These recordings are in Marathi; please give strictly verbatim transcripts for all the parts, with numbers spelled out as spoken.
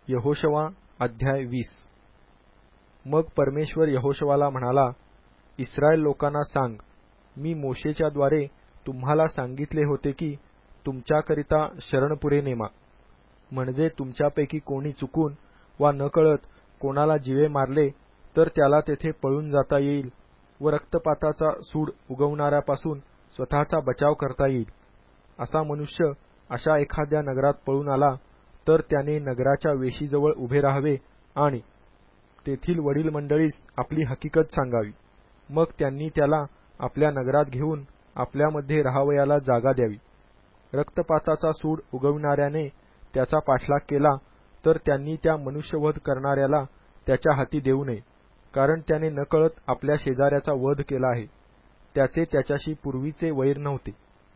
यहोशुवा अध्याय वीस. मग परमेश्वर यहोशुवाला म्हणाला, इस्रायल लोकांना सांग, मी मोशेच्या द्वारे तुम्हाला सांगितले होते की तुमच्याकरिता शरणपुरे नेमा, म्हणजे तुमच्यापैकी कोणी चुकून वा नकळत कोणाला जीवे मारले तर त्याला तेथे पळून जाता येईल व रक्तपाताचा सूड उगवणाऱ्यापासून स्वतःचा बचाव करता येईल. असा मनुष्य अशा एखाद्या नगरात पळून आला तर त्याने नगराच्या वेशीजवळ उभे राहावे आणि तेथील वडील मंडळीस आपली हकीकत सांगावी. मग त्यांनी त्याला आपल्या नगरात घेऊन आपल्यामध्ये राहावयाला जागा द्यावी. रक्तपाताचा सूड उगविणाऱ्याने त्याचा पाठलाग केला तर त्यांनी त्या मनुष्यवध करणाऱ्याला त्याच्या हाती देऊ नये, कारण त्याने नकळत आपल्या शेजाऱ्याचा वध केला आहे. त्याचे त्याच्याशी पूर्वीचे वैर नव्हते.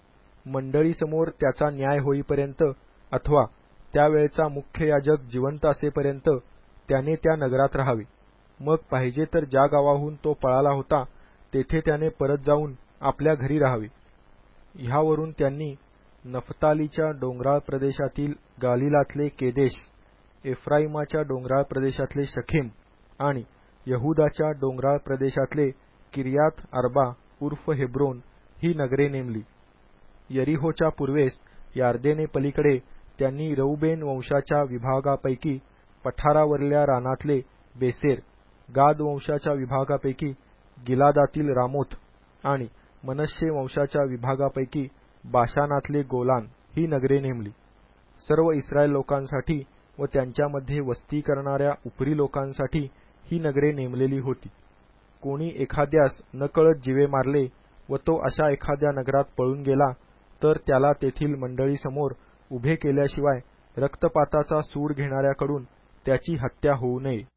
मंडळीसमोर त्याचा न्याय होईपर्यंत अथवा त्यावेळचा मुख्य याजक जिवंत असेपर्यंत त्याने त्या नगरात राहावे. मग पाहिजे तर ज्या गावाहून तो पळाला होता तेथे त्याने परत जाऊन आपल्या घरी राहावे. ह्यावरून त्यांनी नफतालीच्या डोंगराळ प्रदेशातील गालिलातले केदेश, एफ्राईमाच्या डोंगराळ प्रदेशातले शखेम आणि यहुदाच्या डोंगराळ प्रदेशातले किर्यात आर्बा उर्फ हेब्रोन ही नगरे नेमली. यरीहोच्या पूर्वेस यार्देने पलीकडे त्यांनी रौबेन वंशाच्या विभागापैकी पठारावरल्या रानातले बेसेर, गाद वंशाच्या विभागापैकी गिलादातील रामोत आणि मनश्शे वंशाच्या विभागापैकी बाशानातले गोलान ही नगरे नेमली. सर्व इस्रायल लोकांसाठी व त्यांच्यामध्ये वस्ती करणाऱ्या उपरी लोकांसाठी ही नगरे नेमलेली होती. कोणी एखाद्यास नकळत जीवे मारले व तो अशा एखाद्या नगरात पळून गेला तर त्याला तेथील मंडळीसमोर उभे केल्याशिवाय रक्तपाताचा सूड घेणाऱ्याकडून त्याची हत्या होऊ नये.